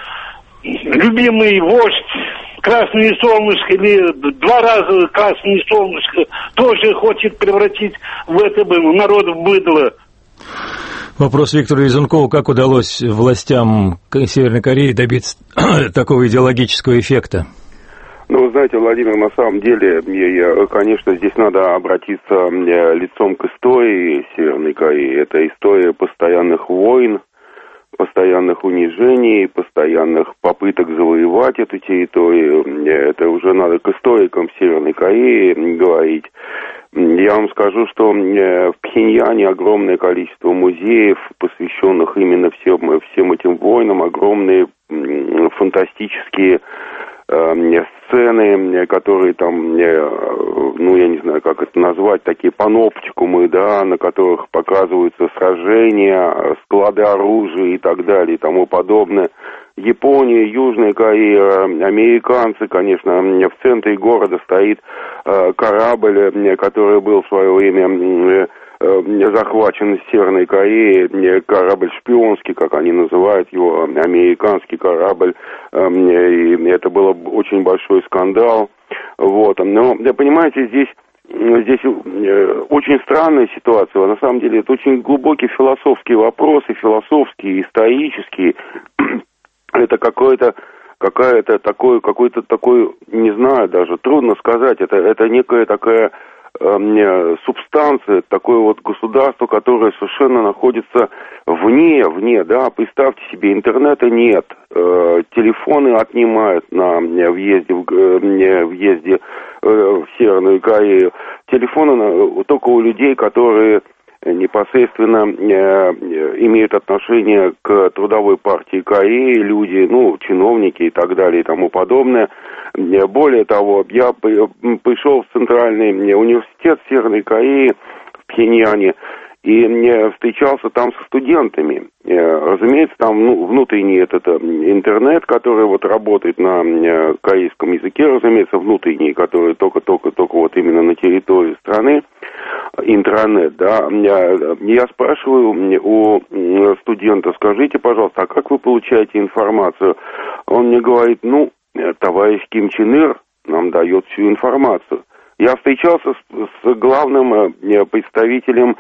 любимый вождь Красное Солнышко, или два раза Красное Солнышко, тоже хочет превратить в это народ в быдло. Вопрос Виктору Лизункову. Как удалось властям Северной Кореи добиться такого идеологического эффекта? Ну, вы знаете, Владимир, на самом деле, я, конечно, здесь надо обратиться лицом к истории Северной Кореи. Это история постоянных войн, постоянных унижений, постоянных попыток завоевать эту территорию. Это уже надо к историкам Северной Кореи говорить. Я вам скажу, что в Пхеньяне огромное количество музеев, посвященных именно всем, всем этим войнам, огромные фантастические сцены, которые там, ну, я не знаю, как это назвать, такие паноптикумы, да, на которых показываются сражения, склады оружия и так далее и тому подобное. Япония, Южная Корея, американцы, конечно, в центре города стоит корабль, который был в свое время захвачен из Северной Кореи, корабль шпионский, как они называют его, американский корабль, и это был очень большой скандал. Вот. Но, понимаете, здесь, здесь очень странная ситуация, на самом деле это очень глубокие философские вопросы, философские, исторические. Это какое-то какая-то такой, какой-то такой, не знаю даже, трудно сказать, это, это некая такая э, субстанция, такое вот государство, которое совершенно находится вне, вне, да, представьте себе, интернета нет, э, телефоны отнимают на въезде, в, э, въезде э, в Северную Корею, телефоны на, только у людей, которые непосредственно э, имеют отношение к трудовой партии Кореи, люди, ну, чиновники и так далее и тому подобное. Более того, я пришел в Центральный университет Северной Кореи в Пхеньяне и встречался там со студентами. Разумеется, там ну, внутренний этот интернет, который вот работает на корейском языке, разумеется, внутренний, который только-только-только вот именно на территории страны, интранет, да. Я, я спрашиваю у студента, скажите, пожалуйста, а как вы получаете информацию? Он мне говорит, ну, товарищ Ким Чен Ир нам дает всю информацию. Я встречался с, с главным представителем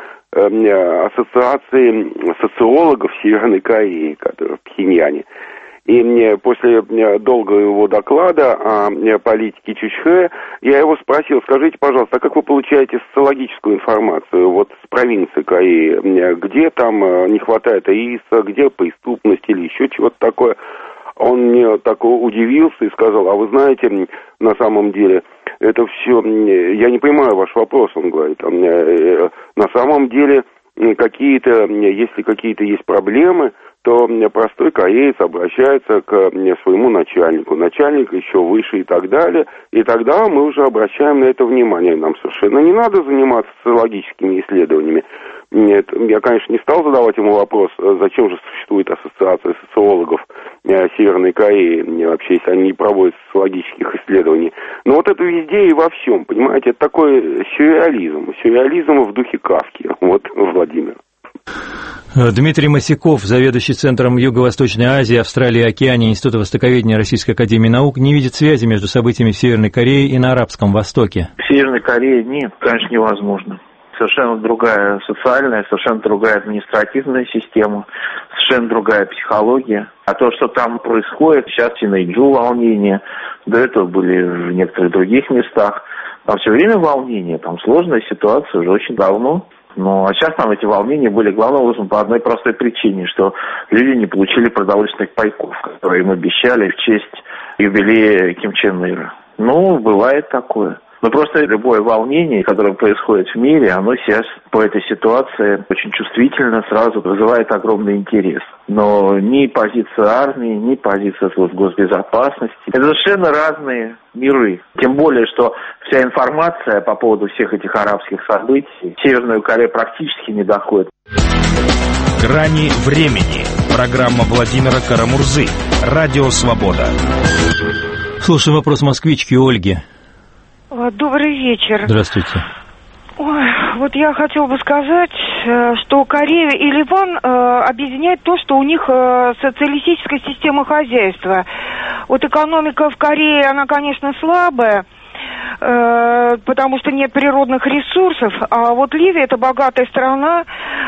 ассоциации социологов Северной Кореи, которая в Пхеньяне. И мне после долгого его доклада о политике Чучхэ я его спросил, скажите, пожалуйста, а как вы получаете социологическую информацию вот с провинции Кореи? Где там не хватает риса, где преступность или еще чего-то такое? Он мне так удивился и сказал, а вы знаете, на самом деле, это все, я не понимаю ваш вопрос, он говорит, на самом деле, какие-то, если какие-то есть проблемы, то простой кореец обращается к своему начальнику, начальник еще выше и так далее, и тогда мы уже обращаем на это внимание. Нам совершенно не надо заниматься социологическими исследованиями. Нет, я, конечно, не стал задавать ему вопрос, зачем же существует ассоциация социологов Северной Кореи, вообще, если они не проводят социологических исследований. Но вот это везде и во всем, понимаете, это такой сюрреализм, сюрреализм в духе Кафки, вот, Владимир. Дмитрий Масяков, заведующий Центром Юго-Восточной Азии, Австралии и Океании Института Востоковедения Российской Академии Наук, не видит связи между событиями в Северной Корее и на Арабском Востоке. В Северной Корее нет, конечно, невозможно. совершенно другая социальная, совершенно другая административная система, совершенно другая психология. А то, что там происходит, сейчас и на Иджу волнение, до этого были в некоторых других местах. Там все время волнение, там сложная ситуация уже очень давно. Ну, а сейчас там эти волнения были главным образом по одной простой причине, что люди не получили продовольственных пайков, которые им обещали в честь юбилея Ким Чен Ира. Ну, бывает такое. Но просто любое волнение, которое происходит в мире, оно сейчас по этой ситуации очень чувствительно, сразу вызывает огромный интерес. Но ни позиция армии, ни позиция служб госбезопасности – это совершенно разные миры. Тем более, что вся информация по поводу всех этих арабских событий в Северную Корею практически не доходит. «Грани времени». Программа Владимира Карамурзы. Радио «Свобода». Слушаем вопрос москвички Ольги. Добрый вечер. Здравствуйте. Ой, вот я хотела бы сказать, что Корею и Ливан э, объединяет то, что у них э, социалистическая система хозяйства. Вот экономика в Корее, она, конечно, слабая, э, потому что нет природных ресурсов, а вот Ливия – это богатая страна,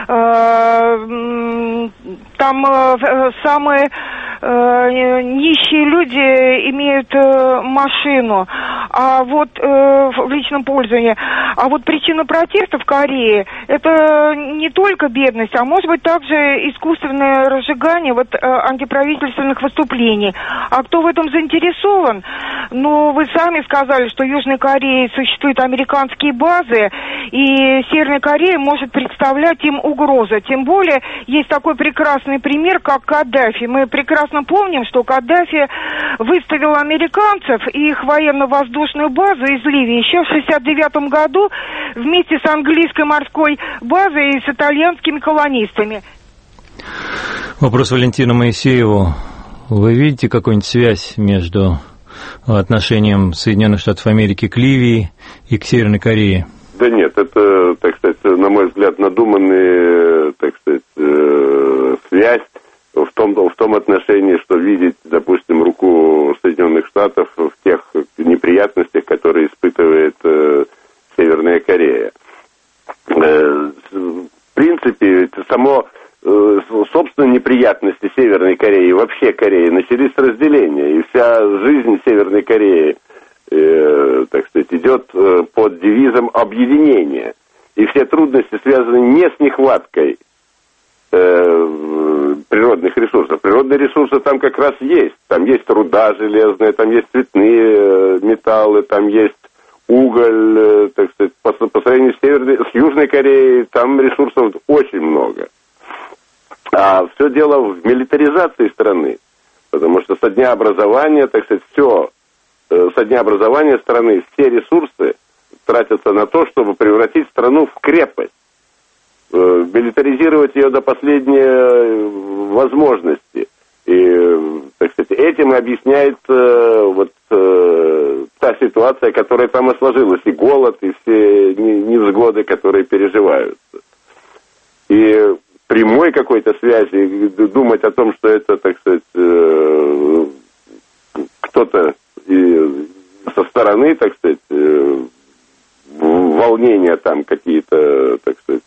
э, там э, самые э, нищие люди имеют э, машину, а вот э, в личном пользовании. А вот причина протеста в Корее – это не только бедность, а может быть также искусственное разжигание вот, э, антиправительственных выступлений. А кто в этом заинтересован? Ну, вы сами сказали, что в Южной Корее существуют американские базы, и Северная Корея может представлять им угрозу. Тем более, есть такой прекрасный пример, как Каддафи. Мы прекрасно помним, что Каддафи выставил американцев и их военно-воздушную базу из Ливии еще в шестьдесят девятом году вместе с английской морской базой и с итальянскими колонистами. Вопрос Валентину Моисееву. Вы видите какую-нибудь связь между отношением Соединенных Штатов Америки к Ливии и к Северной Корее? Да нет, это, так сказать, на мой взгляд, надуманная, так сказать, э, связь в том, в том отношении, что видеть, допустим, руку Соединенных Штатов в тех неприятностях, которые испытывает э, Северная Корея. Э, в принципе, это само, э, собственно, неприятности Северной Кореи и вообще Кореи начались с разделения, и вся жизнь Северной Кореи, э, так сказать, идет э, под девизом объединения. И все трудности связаны не с нехваткой э, природных ресурсов. Природные ресурсы там как раз есть. Там есть руда железная, там есть цветные э, металлы, там есть уголь, э, так сказать, по, по сравнению с, Северной, с Южной Кореей, там ресурсов очень много. А все дело в милитаризации страны. Потому что со дня образования, так сказать, все, э, со дня образования страны все ресурсы тратятся на то, чтобы превратить страну в крепость, э, милитаризировать ее до последней возможности. И, так сказать, этим объясняется э, вот э, та ситуация, которая там и сложилась, и голод, и все невзгоды, которые переживаются. И прямой какой-то связи, думать о том, что это, так сказать, э, кто-то и со стороны, так сказать, э, волнения там какие-то, так сказать,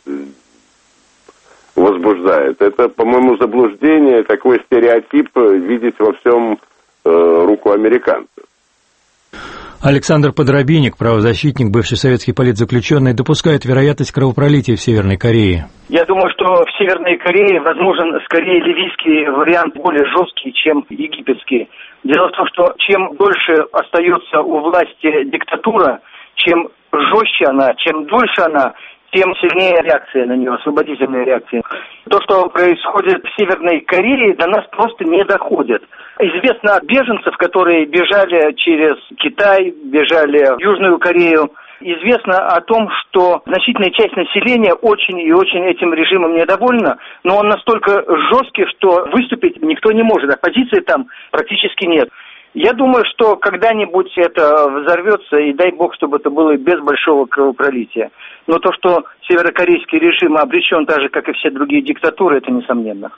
возбуждает. Это, по-моему, заблуждение, такой стереотип видеть во всем э, руку американцев. Александр Подробинник, правозащитник, бывший советский политзаключенный, допускает вероятность кровопролития в Северной Корее. Я думаю, что в Северной Корее возможен скорее ливийский вариант, более жесткий, чем египетский. Дело в том, что чем дольше остается у власти диктатура, чем жестче она, чем дольше она, тем сильнее реакция на нее, освободительная реакция. То, что происходит в Северной Корее, до нас просто не доходит. Известно от беженцев, которые бежали через Китай, бежали в Южную Корею. Известно о том, что значительная часть населения очень и очень этим режимом недовольна, но он настолько жесткий, что выступить никто не может. Оппозиции там практически нет. Я думаю, что когда-нибудь это взорвется, и дай бог, чтобы это было без большого кровопролития. Но то, что северокорейский режим обречен так же, как и все другие диктатуры, это несомненно.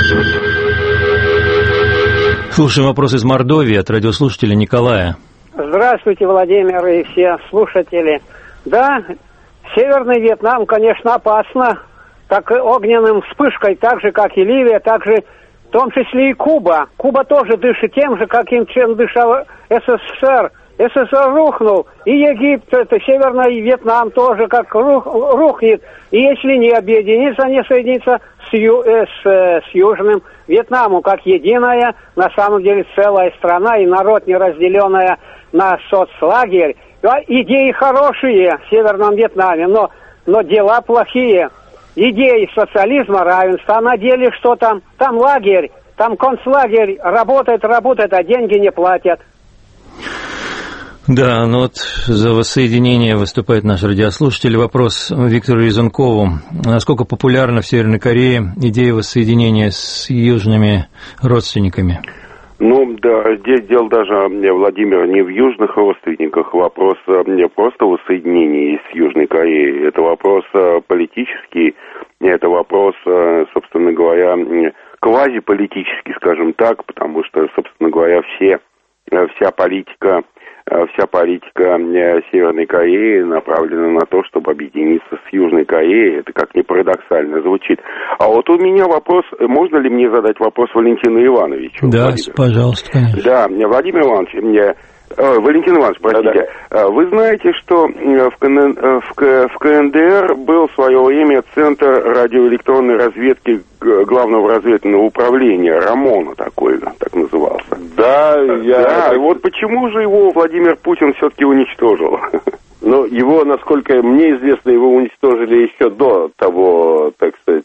Слушаем вопрос из Мордовии от радиослушателя Николая. Здравствуйте, Владимир и все слушатели. Да, Северный Вьетнам, конечно, опасно, как огненным вспышкой, так же, как и Ливия, так же, в том числе и Куба. Куба тоже дышит тем же, каким чем дышал СССР. СССР рухнул, и Египет, это Северный Вьетнам тоже как рух, рухнет. И если не объединиться, не соединиться с, ю, э, с, э, с Южным Вьетнамом, как единая, на самом деле, целая страна, и народ не разделенная на соцлагерь. Идеи хорошие в Северном Вьетнаме, но, но дела плохие. Идеи социализма, равенства, а на деле что там? Там лагерь, там концлагерь, работает, работает, а деньги не платят. Да, ну вот за воссоединение выступает наш радиослушатель. Вопрос Виктору Резункову. Насколько популярна в Северной Корее идея воссоединения с южными родственниками? Ну, да, здесь дело даже, Владимир, не в южных родственниках. Вопрос не просто воссоединения с Южной Кореей. Это вопрос политический, это вопрос, собственно говоря, квазиполитический, скажем так, потому что, собственно говоря, все, вся политика... Вся политика Северной Кореи направлена на то, чтобы объединиться с Южной Кореей. Это как ни парадоксально звучит. А вот у меня вопрос, можно ли мне задать вопрос Валентину Ивановичу? Да, Владимир? Пожалуйста, конечно. Да, Владимир Иванович, мне... Валентин Иванович, простите, да, да. Вы знаете, что в, КН... в КНДР был в свое время Центр радиоэлектронной разведки Главного разведывательного управления, РАМОНа такой, так назывался. Да, я... Да, и вот почему же его Владимир Путин все-таки уничтожил? Ну, его, насколько мне известно, его уничтожили еще до того, так сказать,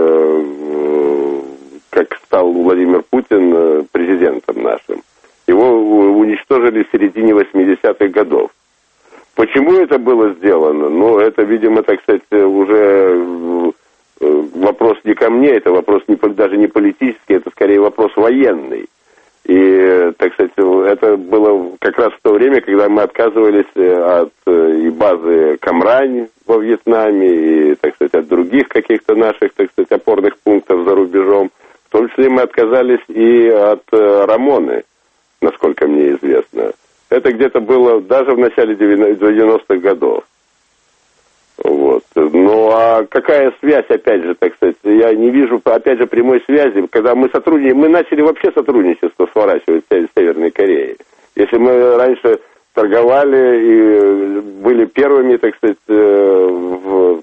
как стал Владимир Путин президентом нашим. Его уничтожили в середине восьмидесятых годов. Почему это было сделано? Ну, это, видимо, так сказать, уже вопрос не ко мне, это вопрос не, даже не политический, это скорее вопрос военный. И, так сказать, это было как раз в то время, когда мы отказывались от и базы Камрань во Вьетнаме, и, так сказать, от других каких-то наших, так сказать, опорных пунктов за рубежом. В том числе мы отказались и от Рамоны, насколько мне известно. Это где-то было даже в начале девяностых годов. Вот. Ну, а какая связь, опять же, так сказать, я не вижу, опять же, прямой связи, когда мы сотрудничаем, мы начали вообще сотрудничество сворачивать с Северной Кореей. Если мы раньше торговали и были первыми, так сказать, в,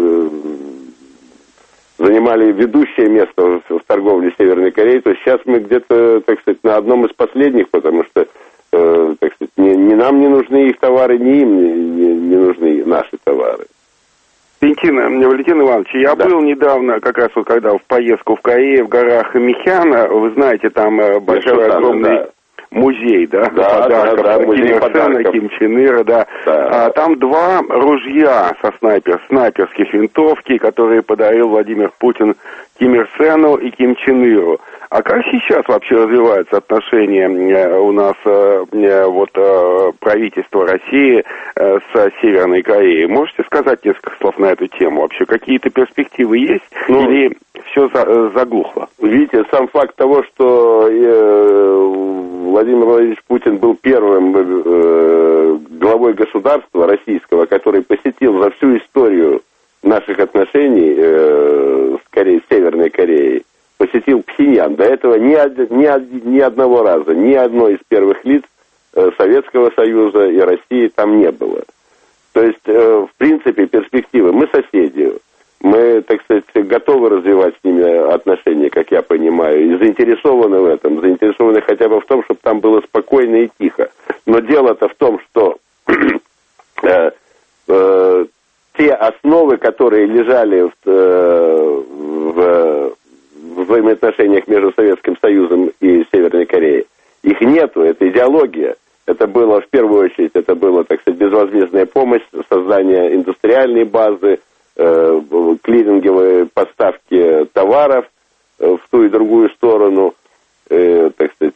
занимали ведущее место в торговле Северной Кореей, то сейчас мы где-то, так сказать, на одном из последних, потому что, э, так сказать, ни, ни нам не нужны их товары, ни им не, не, не нужны наши товары. Валентин, Валентин Иванович, я да. был недавно, как раз вот когда в поездку в Корею, в горах Михяна, вы знаете, там большой, Михаил, огромный... Да. Музей, да, да, подарков, да, да, музей Ким Ир Сена, Ким Чен Ира, да. да. А, там два ружья со снайпер, снайперских винтовки, которые подарил Владимир Путин Ким Ир Сену и Ким Чен Иру. А как сейчас вообще развиваются отношения у нас вот правительства России с Северной Кореей? Можете сказать несколько слов на эту тему? Вообще какие-то перспективы есть ну, или все заглухло? Видите, сам факт того, что Владимир Владимирович Путин был первым э, главой государства российского, который посетил за всю историю наших отношений э, с, Кореей, с Северной Кореей, посетил Пхеньян. До этого ни, ни, ни одного раза, ни одной из первых лиц э, Советского Союза и России там не было. То есть, э, в принципе, перспективы. Мы соседи. Мы, так сказать, готовы развивать с ними отношения, как я понимаю, и заинтересованы в этом, заинтересованы хотя бы в том, чтобы там было спокойно и тихо. Но дело-то в том, что э, э, те основы, которые лежали в, э, в, в взаимоотношениях между Советским Союзом и Северной Кореей, их нету, это идеология. Это было, в первую очередь, это было, так сказать, безвозмездная помощь, создание индустриальной базы, клиринговые поставки товаров в ту и другую сторону, э, так сказать,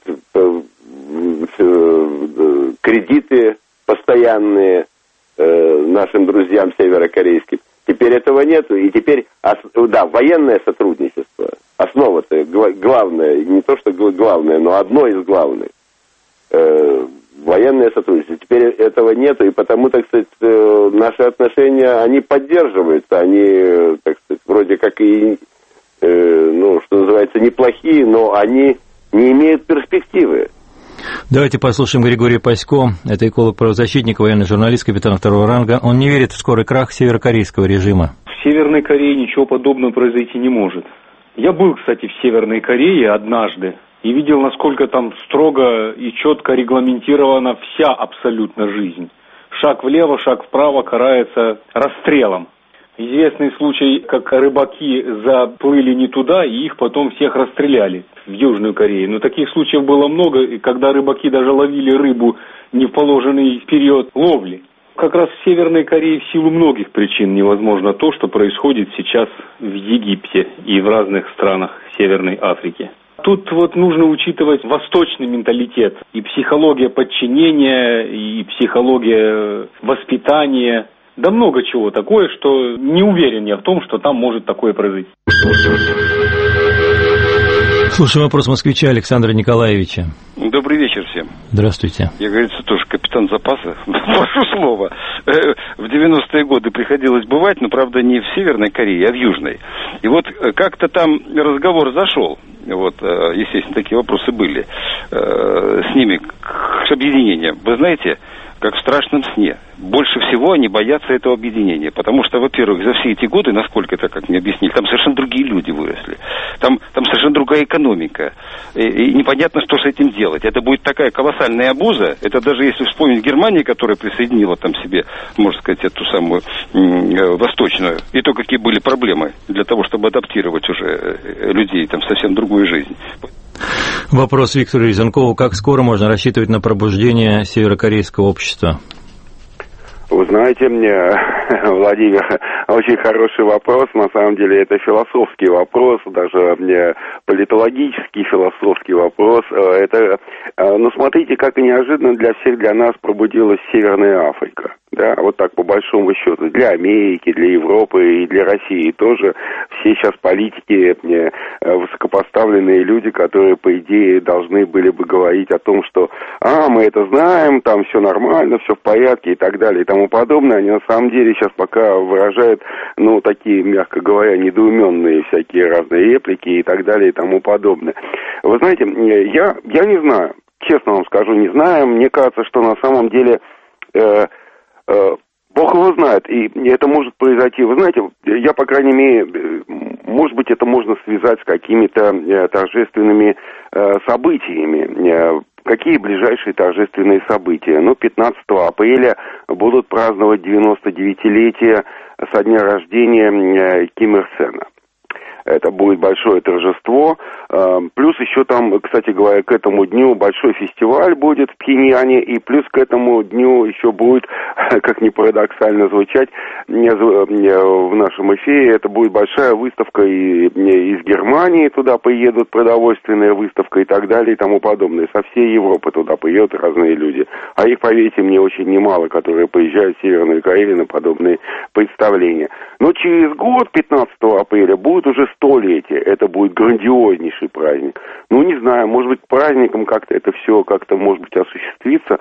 кредиты постоянные э, нашим друзьям северокорейским. Теперь этого нету, и теперь, да, военное сотрудничество, основа-то главное, не то что главное, но одно из главных. Э, военное сотрудничество. Теперь этого нету, и потому, так сказать, наши отношения, они поддерживаются, они, так сказать, вроде как и, ну, что называется, неплохие, но они не имеют перспективы. Давайте послушаем Григория Пасько, это эколог-правозащитник, военный журналист, капитан второго ранга. Он не верит в скорый крах северокорейского режима. В Северной Корее ничего подобного произойти не может. Я был, кстати, в Северной Корее однажды и видел, насколько там строго и четко регламентирована вся абсолютно жизнь. Шаг влево, шаг вправо карается расстрелом. Известный случай, как рыбаки заплыли не туда, и их потом всех расстреляли в Южную Корею. Но таких случаев было много, и когда рыбаки даже ловили рыбу не в положенный период ловли. Как раз в Северной Корее в силу многих причин невозможно то, что происходит сейчас в Египте и в разных странах Северной Африки. Тут вот нужно учитывать восточный менталитет, и психология подчинения, и психология воспитания. Да много чего такое, что не уверен я в том, что там может такое произойти. Слушаем вопрос москвича Александра Николаевича. Добрый вечер всем. Здравствуйте. Я, говорится, тоже капитан запаса, ваше слово. В девяностые годы приходилось бывать, но, правда, не в Северной Корее, а в Южной. И вот как-то там разговор зашел, вот, естественно, такие вопросы были, с ними, к объединениям. Вы знаете, как в страшном сне. Больше всего они боятся этого объединения, потому что, во-первых, за все эти годы, насколько это, как мне объяснили, там совершенно другие люди выросли, там, там совершенно другая экономика, и, и непонятно, что с этим делать. Это будет такая колоссальная обуза, это даже если вспомнить Германию, которая присоединила там себе, можно сказать, эту самую м- восточную, и то, какие были проблемы для того, чтобы адаптировать уже людей там совсем другую жизнь. Вопрос Виктору Резанкову. Как скоро можно рассчитывать на пробуждение северокорейского общества? Вы знаете, мне, Владимир, очень хороший вопрос. На самом деле это философский вопрос, даже мне политологический философский вопрос. Это, ну, смотрите, как неожиданно для всех, для нас пробудилась Северная Африка. Да, вот так по большому счету, для Америки, для Европы и для России тоже все сейчас политики, высокопоставленные люди, которые, по идее, должны были бы говорить о том, что а, мы это знаем, там все нормально, все в порядке и так далее и тому подобное, они на самом деле сейчас пока выражают, ну, такие, мягко говоря, недоуменные всякие разные реплики и так далее и тому подобное. Вы знаете, я, я не знаю, честно вам скажу, не знаю, мне кажется, что на самом деле... Э, Бог его знает, и это может произойти. Вы знаете, я, по крайней мере, может быть, это можно связать с какими-то торжественными событиями. Какие ближайшие торжественные события? Ну, пятнадцатого апреля будут праздновать девяносто-девятилетие со дня рождения Ким Ир Сена. Это будет большое торжество. Плюс еще там, кстати говоря, к этому дню большой фестиваль будет в Пхеньяне. И плюс к этому дню еще будет, как ни парадоксально звучать, в нашем эфире, это будет большая выставка и из Германии туда поедут, продовольственная выставка и так далее и тому подобное. Со всей Европы туда поедут разные люди. А их, поверьте мне, очень немало, которые поезжают в Северную Корею на подобные представления. Но через год, пятнадцатого апреля, будет уже столетие. Это будет грандиознейший праздник. Ну, не знаю, может быть, праздником как-то это все как-то, может быть, осуществится.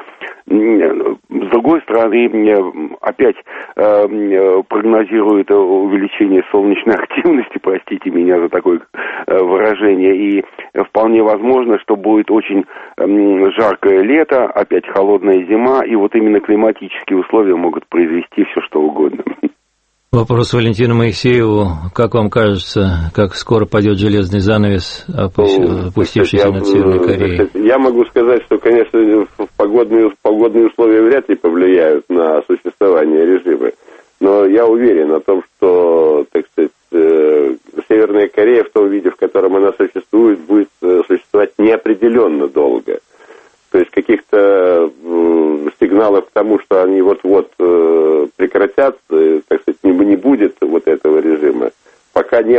С другой стороны, опять э, прогнозирует увеличение солнечной активности, простите меня за такое выражение, и вполне возможно, что будет очень жаркое лето, опять холодная зима, и вот именно климатические условия могут произвести все, что угодно. Вопрос Валентину Моисееву. Как вам кажется, как скоро падет железный занавес, опустившийся над Северной Кореей? Я могу сказать, что, конечно, погодные, погодные условия вряд ли повлияют на существование режима. Но я уверен о том, что, так сказать, Северная Корея в том виде, в котором она существует, будет существовать неопределенно долго. То есть каких-то э, сигналов к тому, что они вот-вот э, прекратят, э, так сказать, не, не будет вот этого режима, пока не,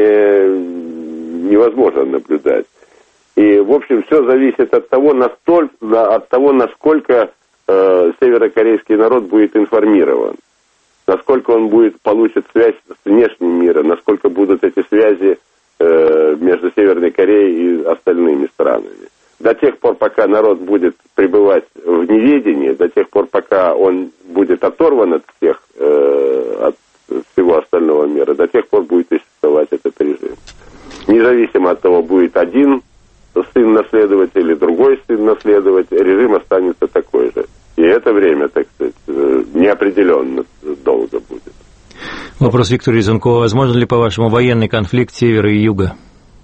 не, невозможно наблюдать. И, в общем, все зависит от того, настолько, от того насколько э, северокорейский народ будет информирован, насколько он будет, получит связь с внешним миром, насколько будут эти связи э, между Северной Кореей и остальными странами. до тех пор, пока народ будет пребывать в неведении, до тех пор, пока он будет оторван от всех, э, от всего остального мира, до тех пор будет существовать этот режим. Независимо от того, будет один сын наследовать или другой сын наследовать, режим останется такой же. И это время, так сказать, неопределенно долго будет. Вопрос Виктора Резункова. Возможно ли, по-вашему, военный конфликт севера и юга?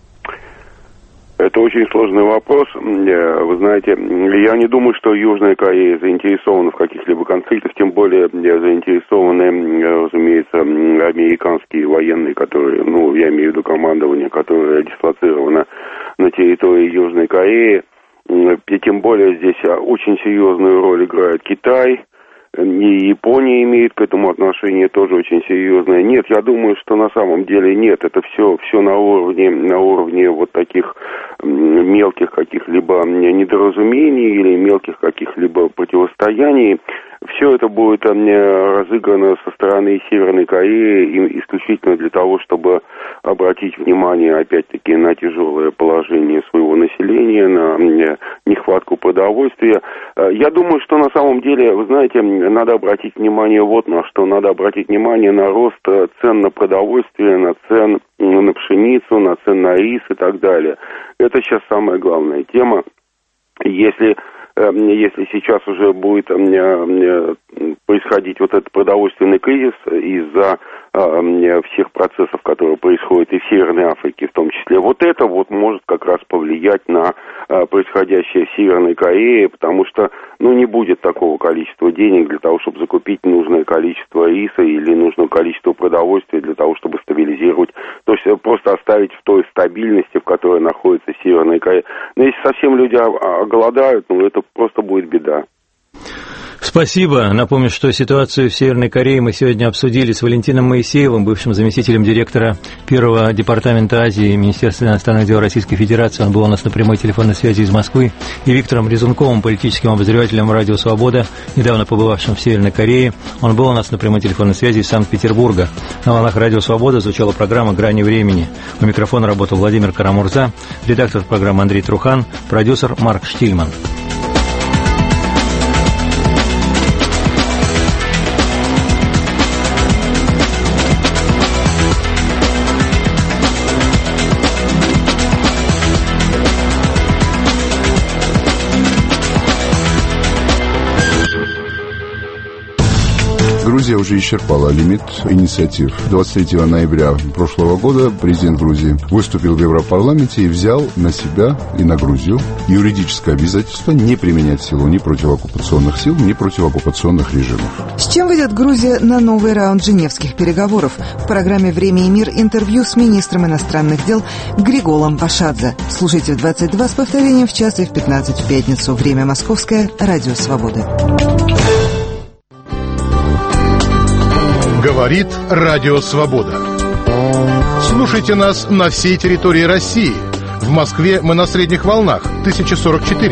Это очень сложный вопрос. Вы знаете, я не думаю, что Южная Корея заинтересована в каких-либо конфликтах, тем более заинтересованы, разумеется, американские военные, которые, ну, я имею в виду командование, которое дислоцировано на территории Южной Кореи. И тем более здесь очень серьезную роль играет Китай. И Япония имеет к этому отношение тоже очень серьезное. Нет, я думаю, что на самом деле нет. Это все, все на уровне, на уровне вот таких мелких каких-либо недоразумений или мелких каких-либо противостояний. Все это будет разыграно со стороны Северной Кореи исключительно для того, чтобы обратить внимание, опять-таки, на тяжелое положение своего населения, на нехватку продовольствия. Я думаю, что на самом деле, вы знаете, надо обратить внимание вот на что. Надо обратить внимание на рост цен на продовольствие, на цен на пшеницу, на цен на рис и так далее. Это сейчас самая главная тема. Если Если сейчас уже будет происходить вот этот продовольственный кризис из-за всех процессов, которые происходят и в Северной Африке в том числе, вот это вот может как раз повлиять на происходящее в Северной Корее, потому что, ну, не будет такого количества денег для того, чтобы закупить нужное количество риса или нужное количество продовольствия для того, чтобы стабилизировать, то есть просто оставить в той стабильности, в которой находится Северная Корея. Но если совсем люди оголодают, ну, это просто будет беда. Спасибо. Напомню, что ситуацию в Северной Корее мы сегодня обсудили с Валентином Моисеевым, бывшим заместителем директора Первого департамента Азии Министерства иностранных дел Российской Федерации. Он был у нас на прямой телефонной связи из Москвы. И Виктором Резунковым, политическим обозревателем «Радио Свобода», недавно побывавшим в Северной Корее. Он был у нас на прямой телефонной связи из Санкт-Петербурга. На волнах «Радио Свобода» звучала программа «Грани времени». У микрофона работал Владимир Карамурза, редактор программы Андрей Трухан, продюсер Марк Штильман. Грузия уже исчерпала лимит инициатив. двадцать третьего ноября прошлого года президент Грузии выступил в Европарламенте и взял на себя и на Грузию юридическое обязательство не применять силу ни против оккупационных сил, ни против оккупационных режимов. С чем выйдет Грузия на новый раунд женевских переговоров? В программе «Время и мир» интервью с министром иностранных дел Григолом Вашадзе. Слушайте в двадцать два с повторением в час и в пятнадцать в пятницу. Время московское. Радио Свобода. Говорит Радио Свобода. Слушайте нас на всей территории России. В Москве мы на средних волнах тысяча сорок четыре.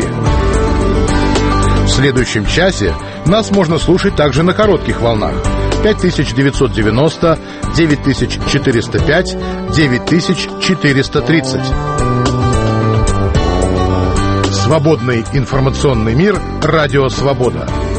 В следующем часе нас можно слушать также на коротких волнах пять тысяч девятьсот девяносто, девять тысяч четыреста пять, девять тысяч четыреста тридцать. Свободный информационный мир. Радио Свобода.